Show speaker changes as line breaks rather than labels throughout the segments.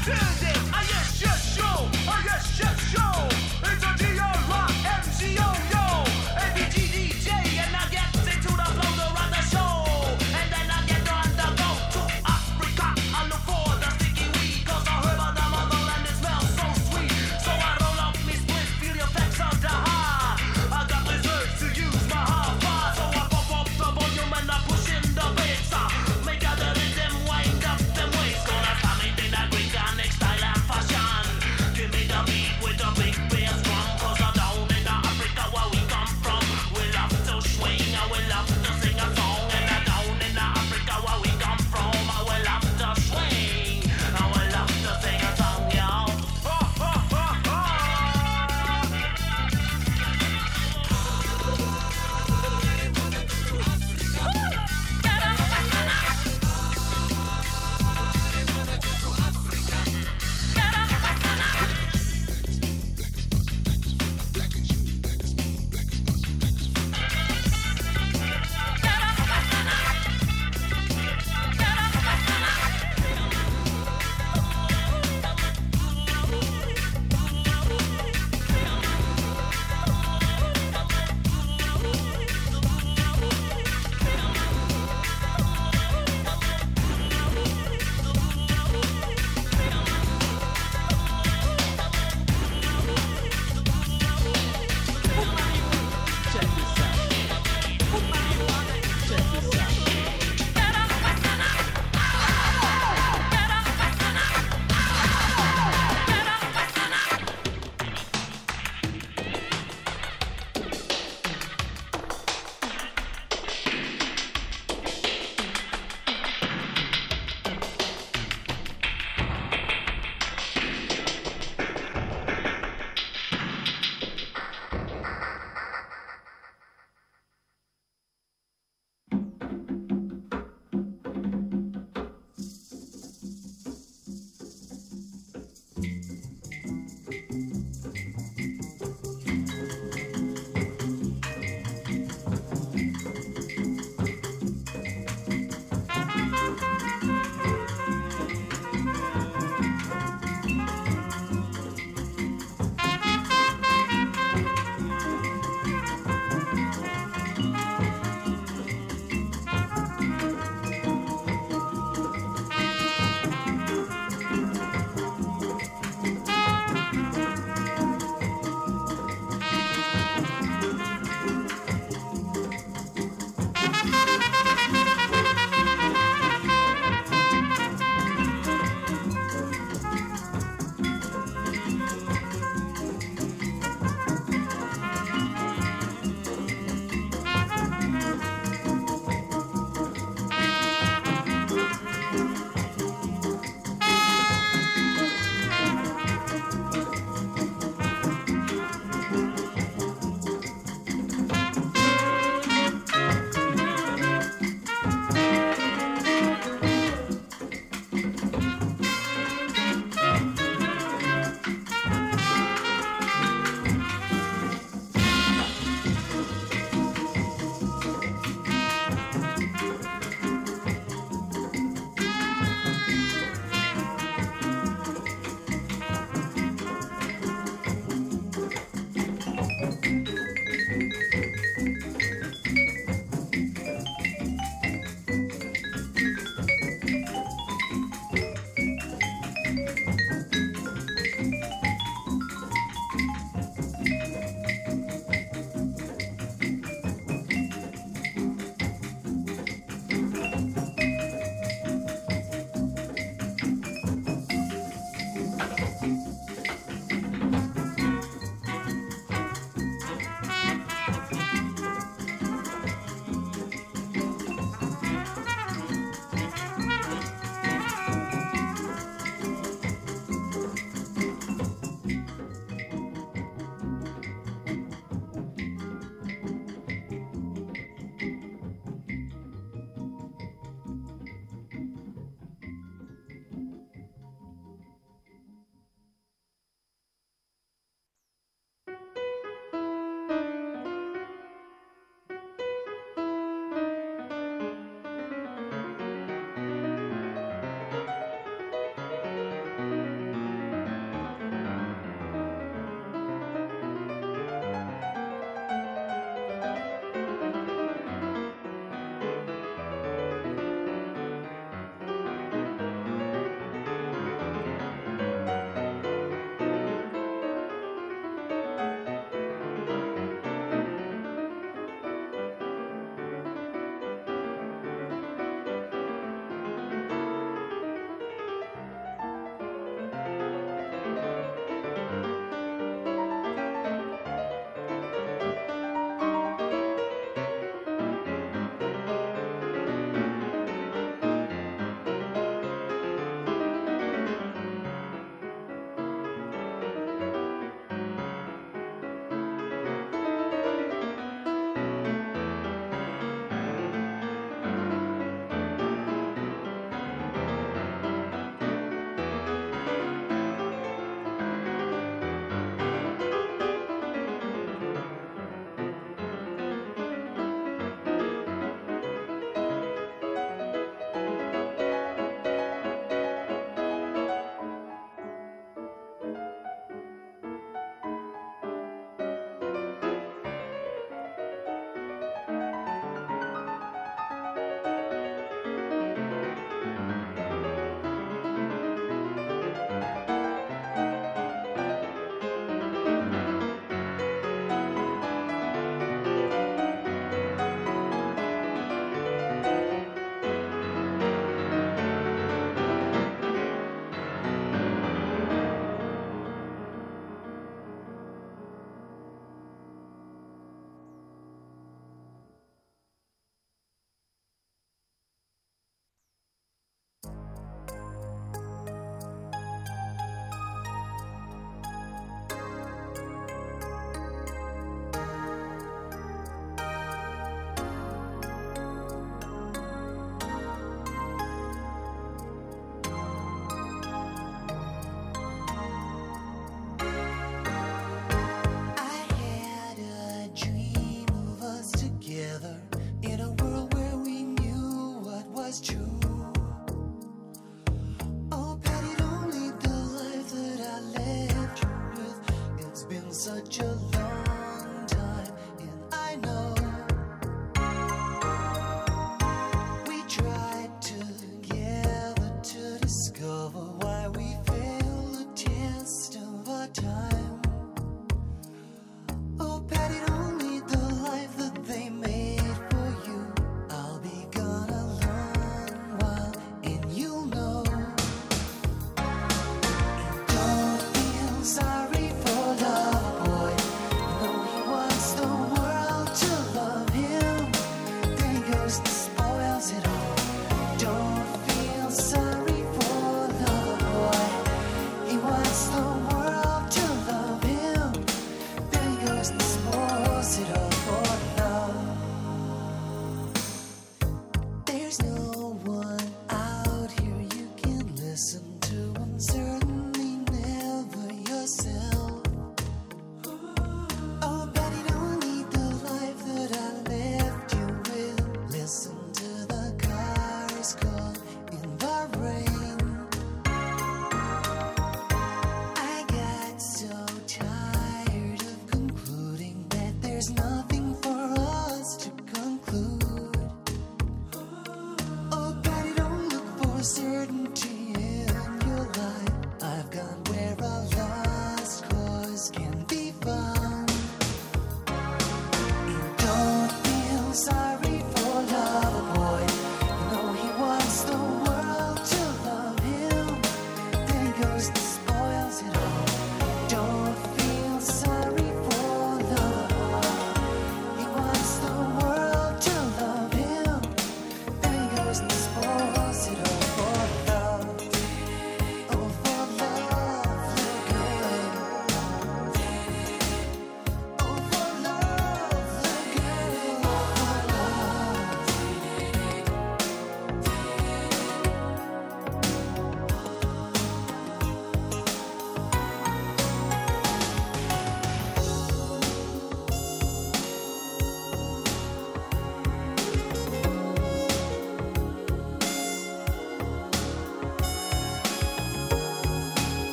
Make out the rhythm, wind up them waist. Gonna find me in a Greek and next style.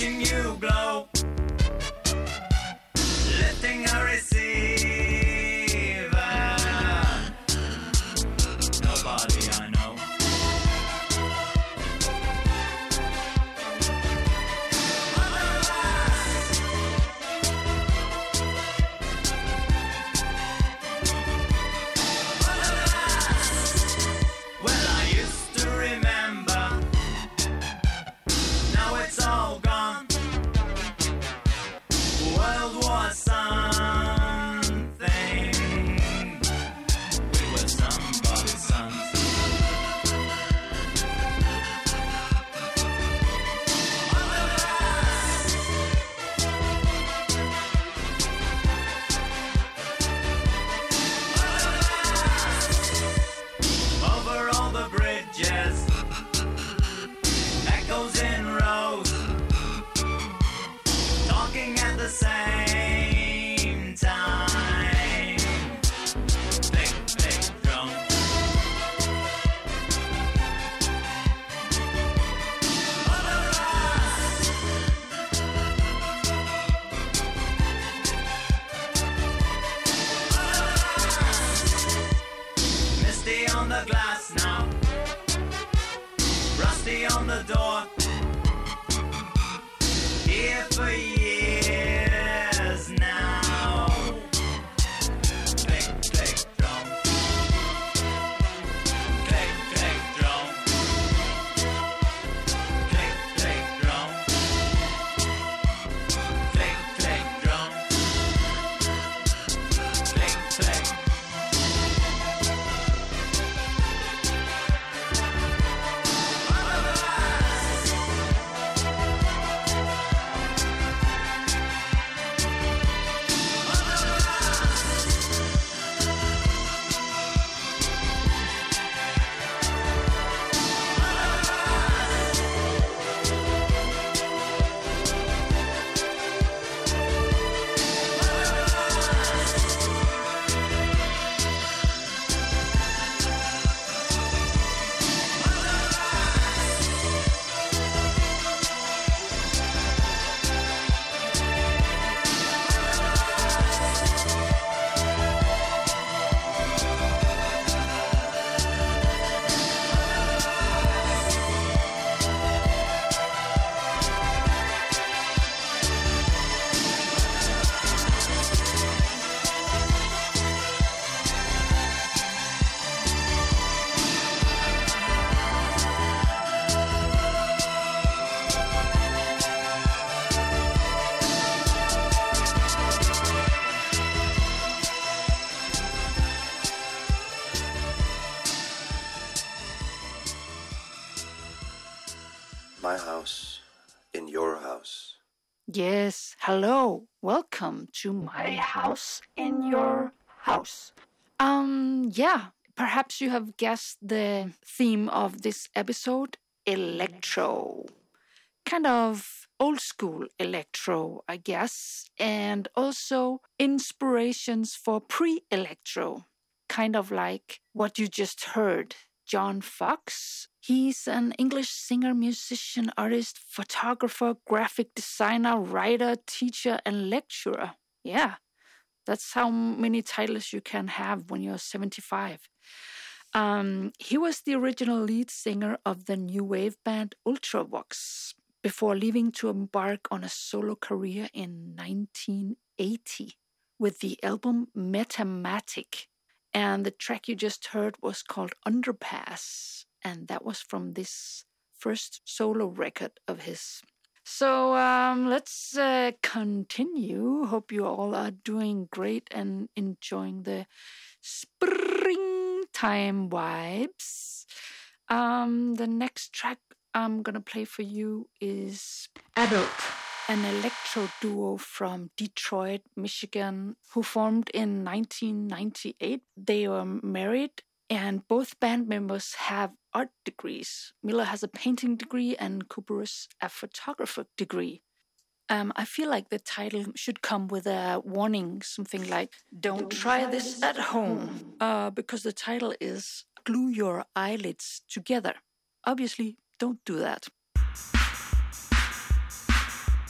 watching you glow, lifting a receiver. Nobody I know. Well, I used to remember. Now it's all gone. World War something. We were somebody's sons. Over all the bridges, echoes in rows, talking at the same time. Big, big drum. Misty on the glass now, rusty on the door. Here for years now. Click, click, drum. Click, click, drum. Click, click, drum. Click, click, drum. Click, click.
My house in your house.
Yes, hello. Welcome to my house in your house. Yeah, perhaps you have guessed the theme of this episode, electro. Kind of old school electro, I guess, and also inspirations for pre-electro. Kind of like what you just heard, John Fox. He's an English singer, musician, artist, photographer, graphic designer, writer, teacher, and lecturer. Yeah, that's how many titles you can have when you're 75. He was the original lead singer of the new wave band Ultravox before leaving to embark on a solo career in 1980 with the album Metamatic. And the track you just heard was called Underpass, and that was from this first solo record of his. So let's continue. Hope you all are doing great and enjoying the springtime vibes. The next track I'm gonna play for you is Adult, an electro duo from Detroit, Michigan, who formed in 1998. They were married, and both band members have art degrees. Miller has a painting degree and Kuperus a photographer degree. I feel like the title should come with a warning, something like, don't try this at home, because the title is Glue Your Eyelids Together. Obviously, don't do that.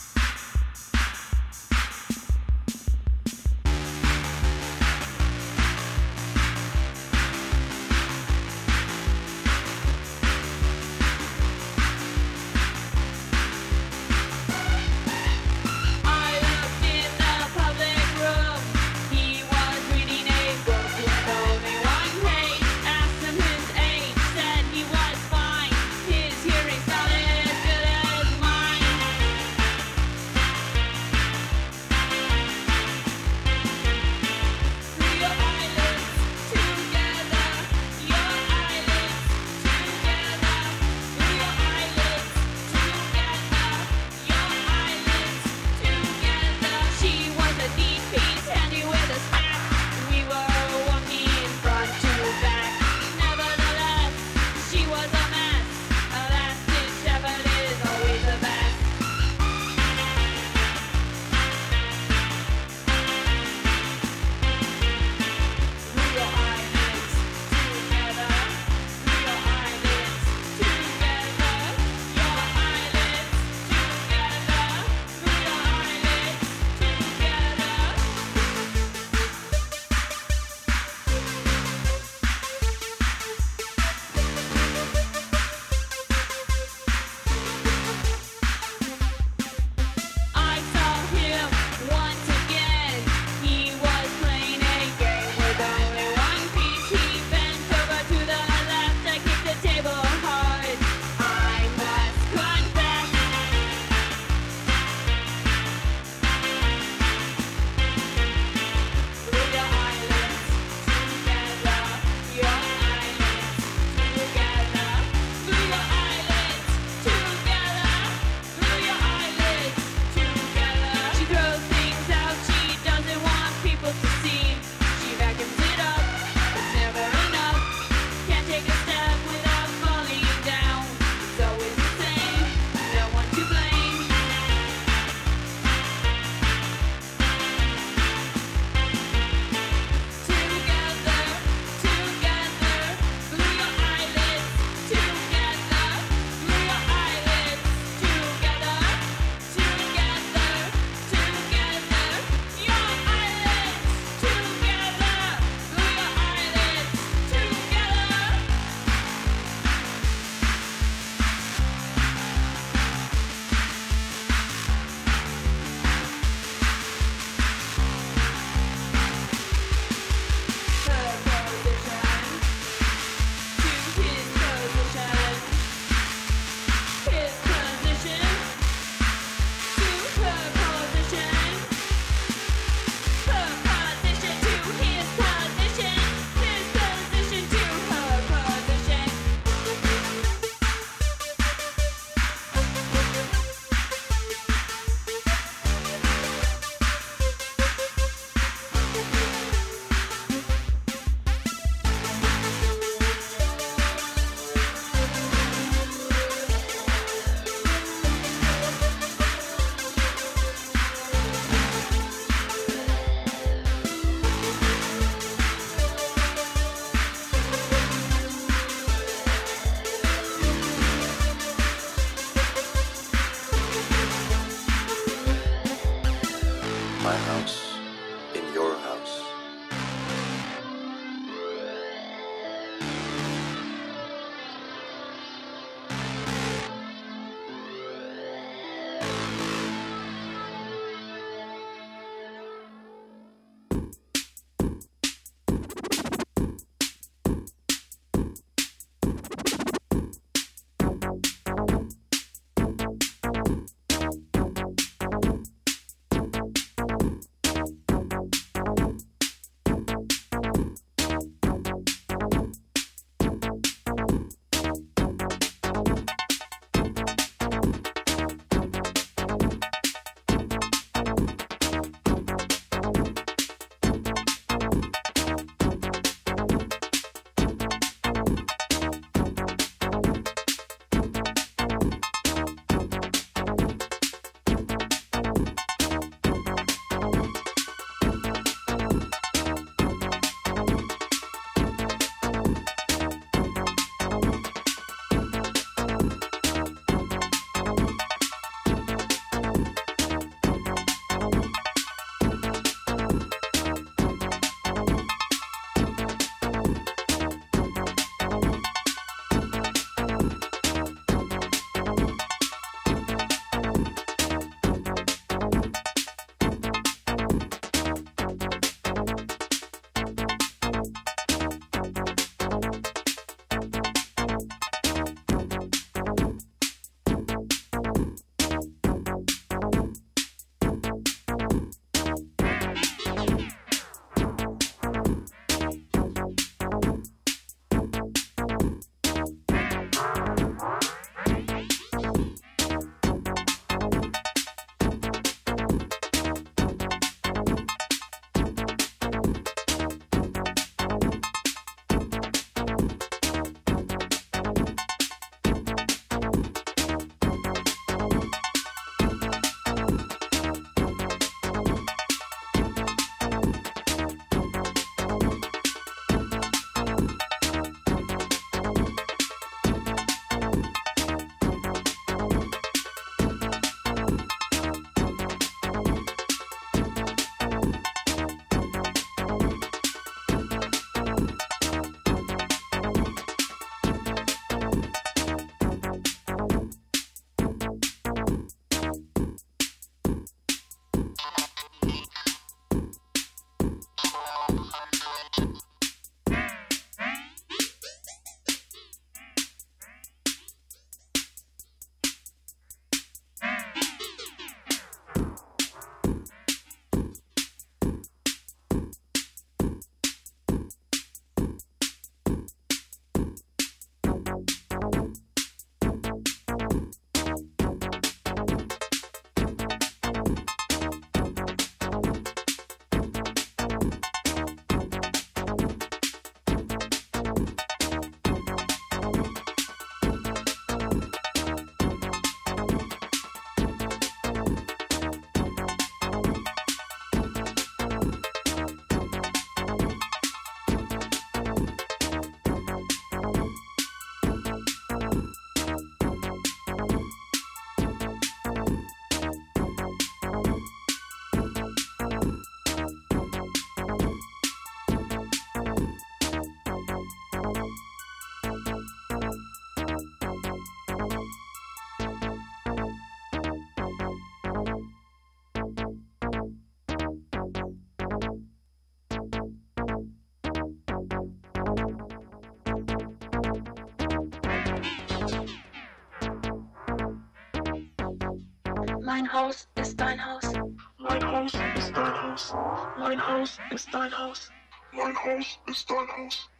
mein Haus ist dein Haus.
Mein Haus ist dein Haus. Mein Haus ist dein Haus. Mein Haus ist dein Haus.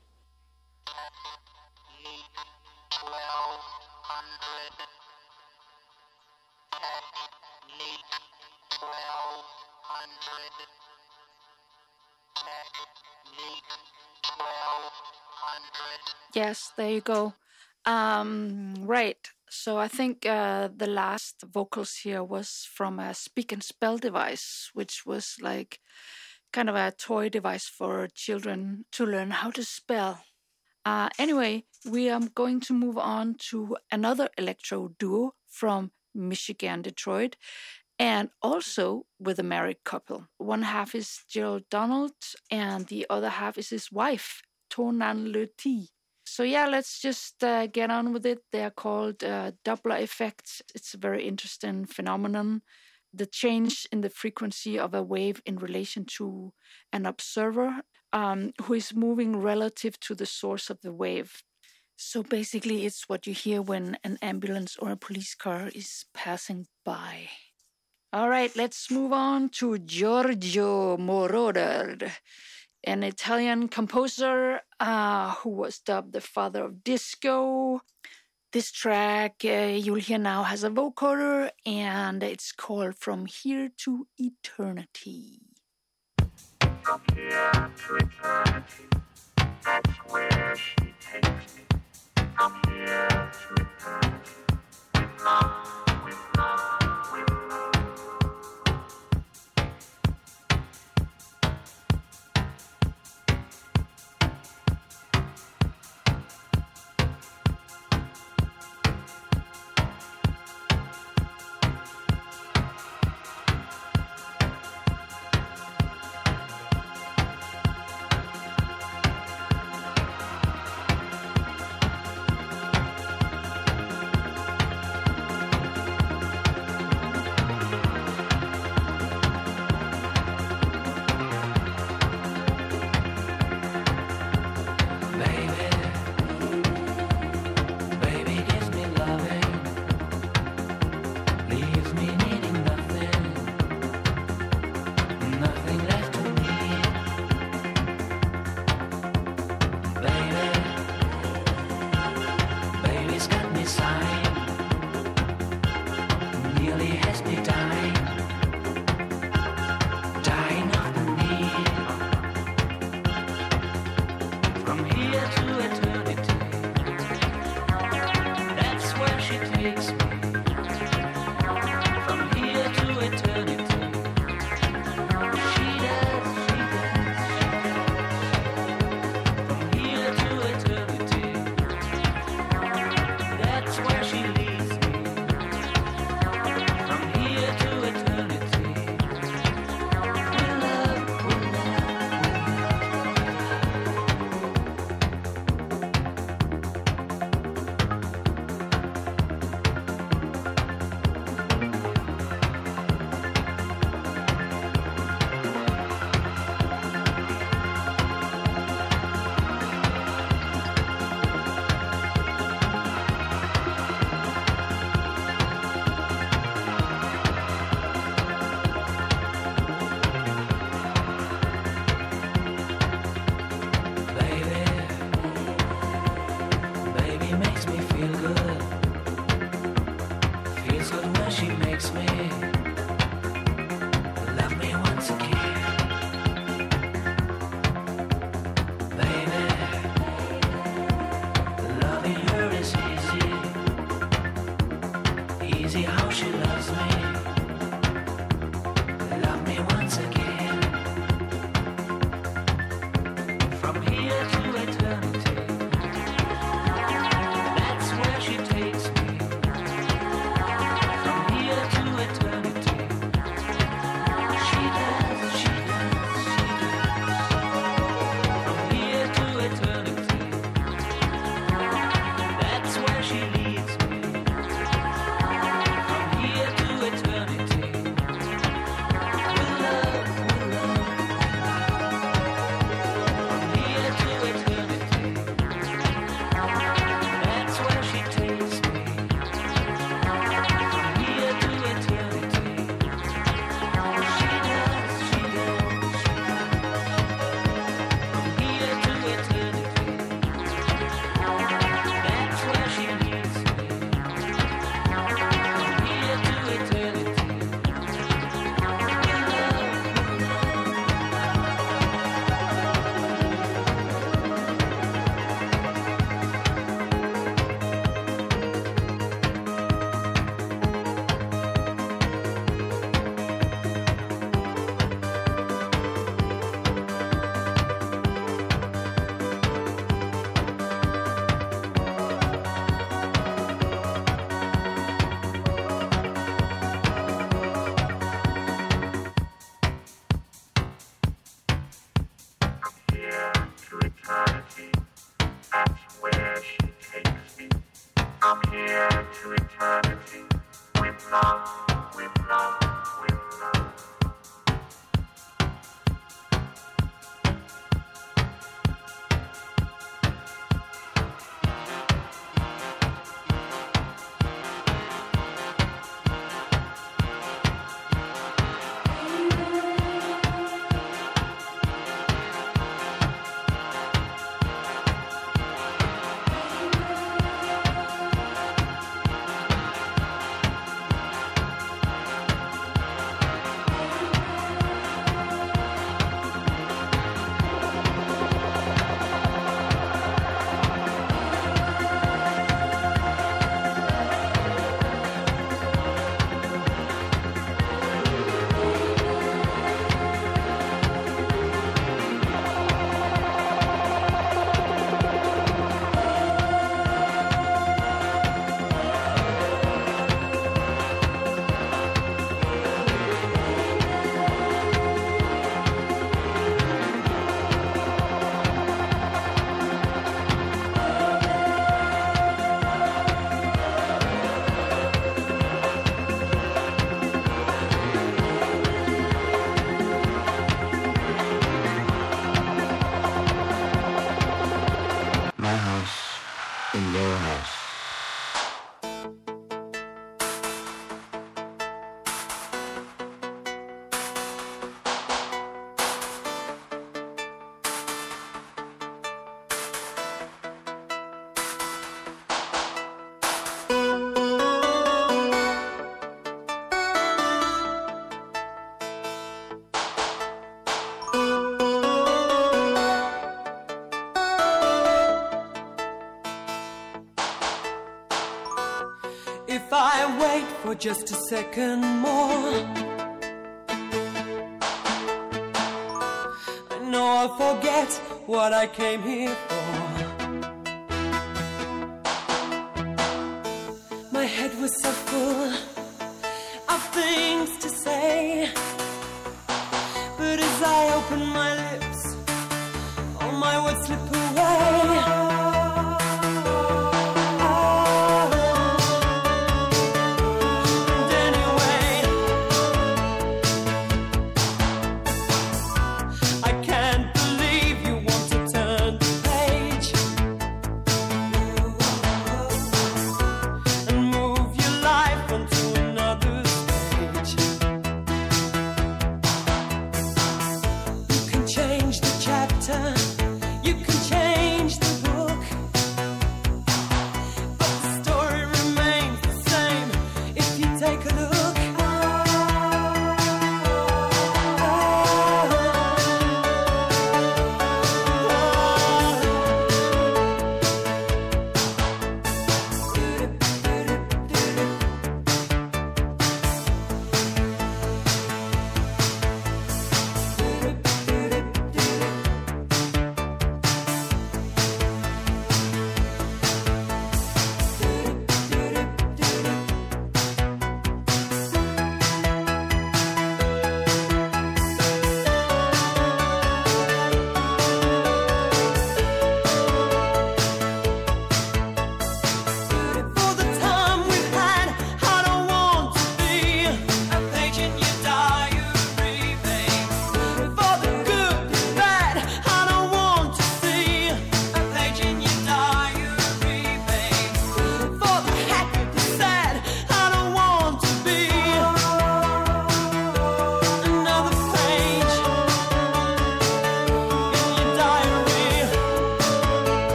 Yes, there you go. Right. So I think the last vocals here was from a speak and spell device, which was like kind of a toy device for children to learn how to spell. Anyway, we are going to move on to another electro duo from Michigan, Detroit, and also with a married couple. One half is Gerald Donald, and the other half is his wife, Tonan Le T. So yeah, let's just get on with it. They are called Doppler effects. It's a very interesting phenomenon. The change in the frequency of a wave in relation to an observer who is moving relative to the source of the wave. So basically, it's what you hear when an ambulance or a police car is passing by. All right, let's move on to Giorgio Moroder, an Italian composer who was dubbed the father of disco. This track you'll hear now has a vocoder, and it's called From Here to Eternity.
From here to eternity, that's where she takes me. From here to eternity, with love, with love, with love. I'm here to eternity with love, with love, with love.
My house in your house.
If I wait for just a second more, I know I'll forget what I came here for. My head was so full of things to say, but as I open my lips, all my words slip away.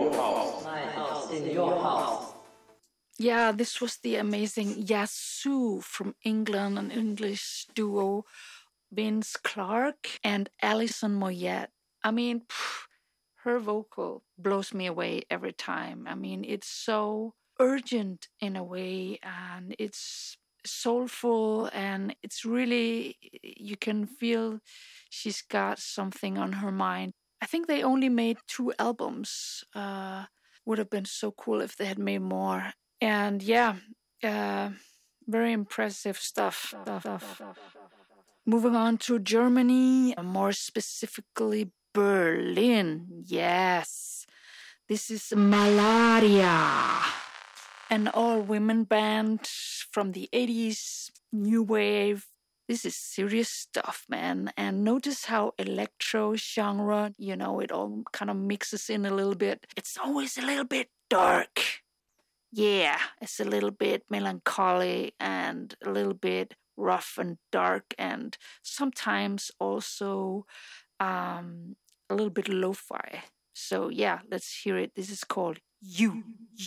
Yeah, this was the amazing Yazoo from England, an English duo, Vince Clarke and Alison Moyet. I mean, her vocal blows me away every time. I mean, it's so urgent in a way, and it's soulful, and it's really, you can feel she's got something on her mind. I think they only made 2 albums. Would have been so cool if they had made more. And yeah, very impressive stuff. Moving on to Germany, more specifically Berlin. Yes, this is Malaria, an all-women band from the 80s, new wave. This is serious stuff, man. And notice how electro genre, it all kind of mixes in a little bit. It's always a little bit dark. Yeah, it's a little bit melancholy and a little bit rough and dark, and sometimes also a little bit lo-fi. So yeah, let's hear it. This is called You.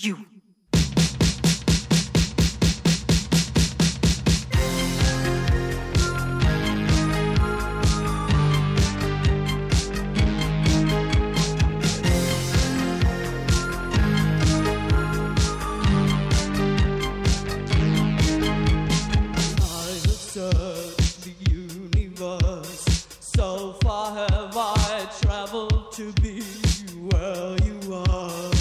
The universe, so far have I traveled to be where you are.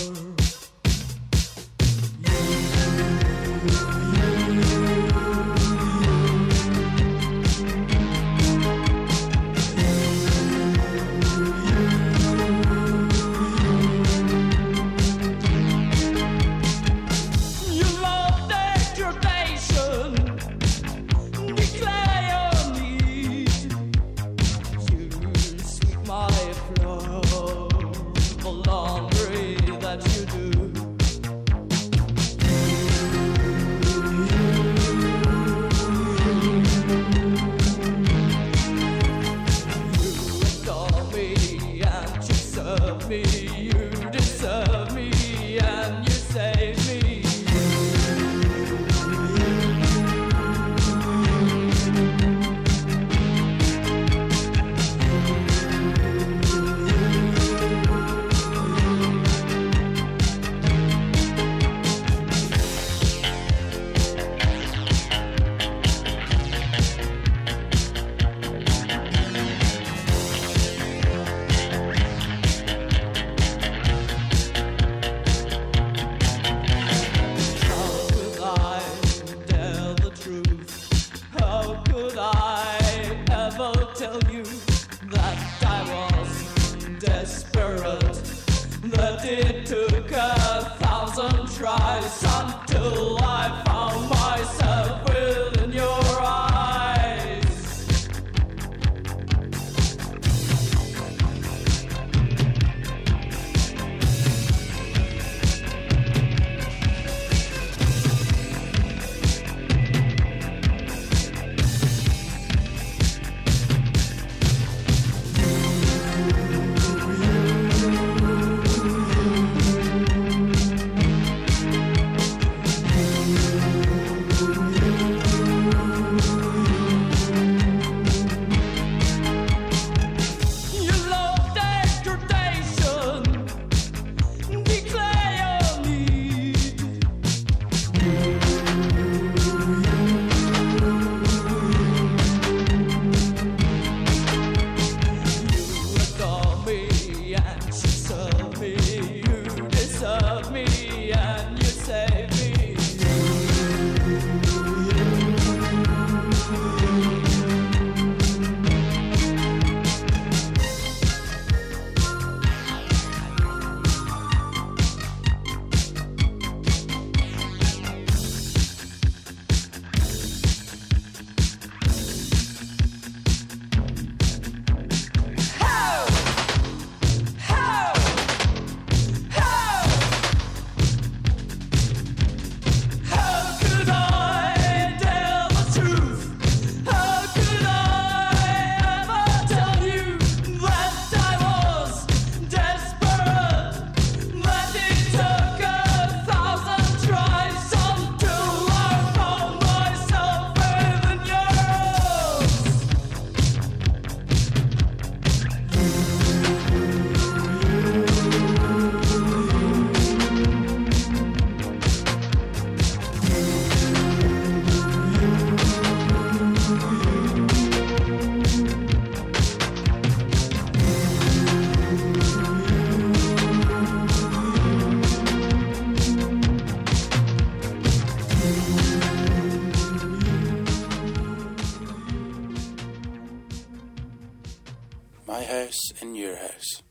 house in your house.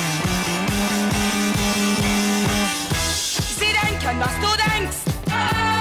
was du denkst.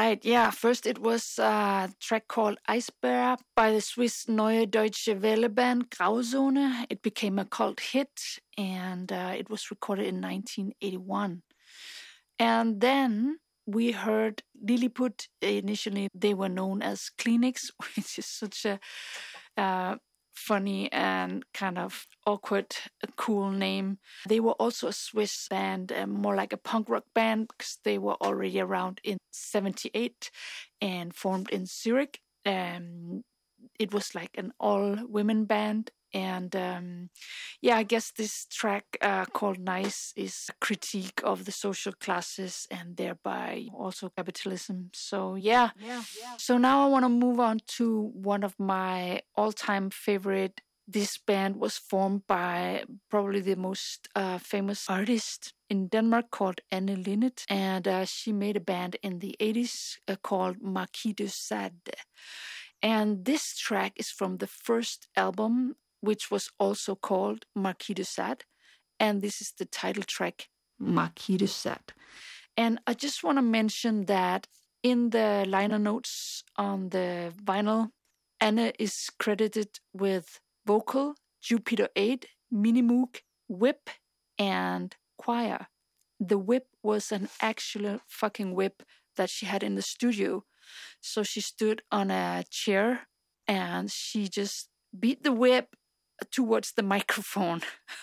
right. Yeah. First, it was a track called Eisbär by the Swiss Neue Deutsche Welle band Grauzone. It became a cult hit, and it was recorded in 1981. And then we heard Lilliput. Initially, they were known as Kleenex, which is such a funny and kind of awkward, cool name. They were also a Swiss band, more like a punk rock band, because they were already around in 1978 and formed in Zurich. It was like an all-women band. And I guess this track called Nice is a critique of the social classes and thereby also capitalism. So, yeah. So now I want to move on to one of my all-time favorite. This band was formed by probably the most famous artist in Denmark called Anne Linnet. And she made a band in the 80s called Marquis de Sade. And this track is from the first album, which was also called Marquis de Sade. And this is the title track, Marquis de Sade. And I just want to mention that in the liner notes on the vinyl, Anne is credited with vocal, Jupiter 8, Minimoog, whip, and choir. The whip was an actual fucking whip that she had in the studio. So she stood on a chair and she just beat the whip towards the microphone.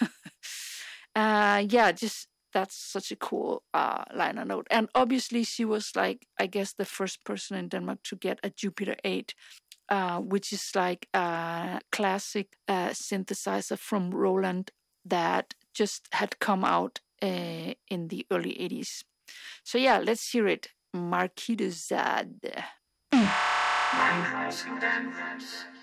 That's such a cool liner note. And obviously she was like, I guess, the first person in Denmark to get a Jupiter 8, which is like a classic synthesizer from Roland that just had come out in the early 80s. So yeah, let's hear it. Marquis de Sade.
My house in Denmark.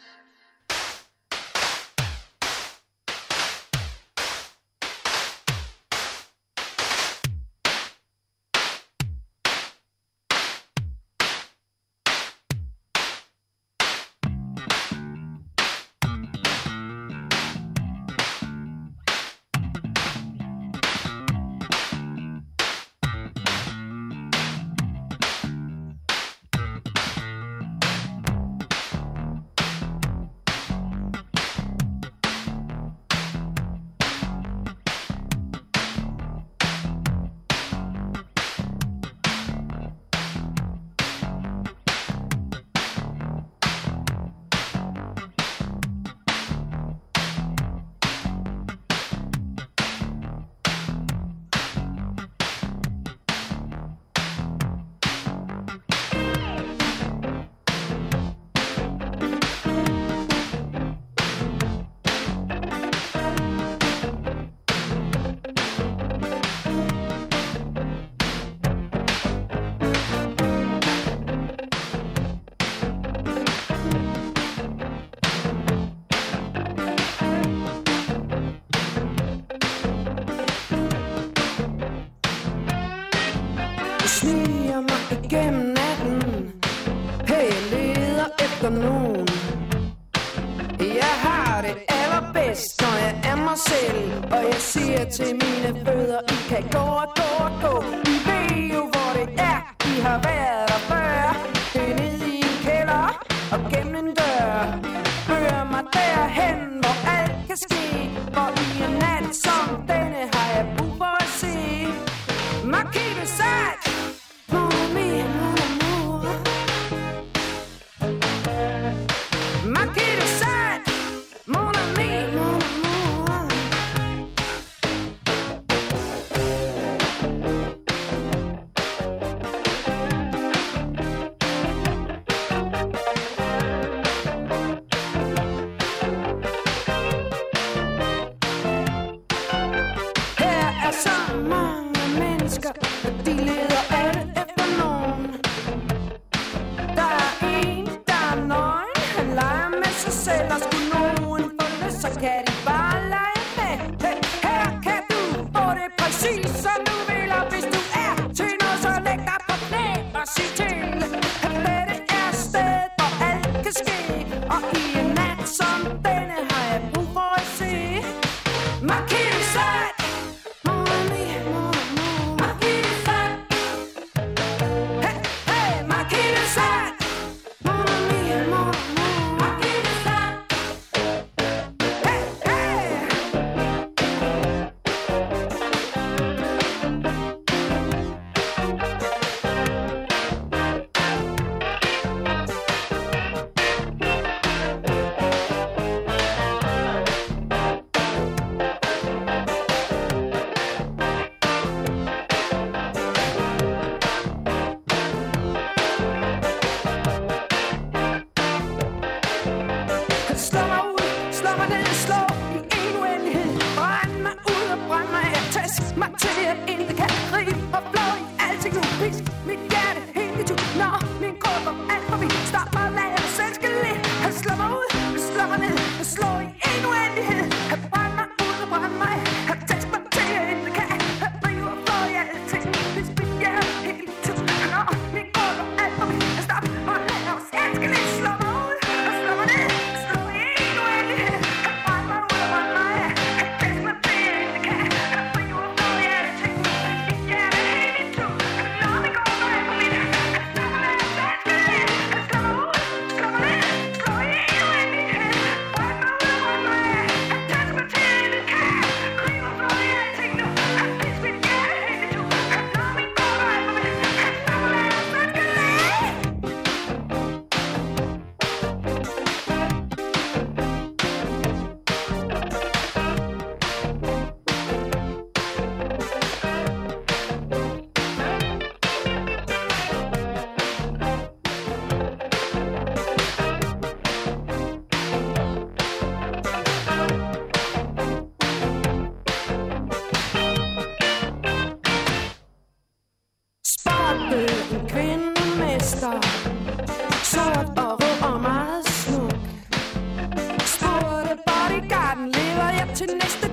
Sniger mig igennem natten. Hey, jeg leder efter nogen. Jeg har det allerbedst, når jeg er mig selv. Og jeg siger til mine fødder, I kan gå og gå og gå. I ved jo, hvor det er, I har været der før. Det er nede i en kælder og gennem en dør. Fører mig derhen, hvor alt kan ske. For i en nat som denne har jeg brug for at se Marquis de Sade. Mon ami, mon amour. Marquis de Sade. Mon ami, mon amour. Her er så mange mennesker, og de leder alle efter nogen. Der er en, der er nøgen. Han leger med sig selv, og skulle nogen få det, så kan de bare lege med. Hey, her kan du få det præcis, som du vil, og hvis du er til noget, så læg dig på knæ og sig til, at dette er stedet, hvor alt kan ske. Og i en nat som denne har jeg brug for at se Marquis de Sade. Mon ami, mon amour. Marquis de Sade. Hey, hey, Marquis mig ned og slå i en uendelighed. Brænd mig ud og brænd mig af. Tæsk mig til at intet kan rive og blå i alting nu. Pisk mit hjerte helt i tu. Når min krop om alt forbi. Stop mig og lad jeg selv skal lidt. Han slår mig ud, han slår mig ned og slår i en uendelighed. Han brænd mig ud og brænd mig af. Han tæsk mig til at intet kan rive og blå i alting. Pisk mit hjerte helt i tu. Når min krop om alt forbi. Stop mig og lad jeg selv skal lidt. Slå mig ud, han slår mig ned. Slå i en uendelighed. Han brænd mig ud og brænd mig af. Han tæsk mig til at intet kan rive og blå i alting. Mit hjerte helt i tu. Når min krop om alt forbi. Stop mig og lad jeg selv skal lidt. Han slår mig ud, slår mig ned. Slå i en uendelighed. Brænd mig ud og brænd mig af. Han tæsk mig til at intet kan rive og blå i alting nu. Han pisk mit hjerte helt i tu. Når min krop om alt forbi. Stop mig og lad jeg selv skal lidt. Sportbøden, kvindemester. Sort og rød og meget smuk. Spurgte bodyguarden, lever jeg til næste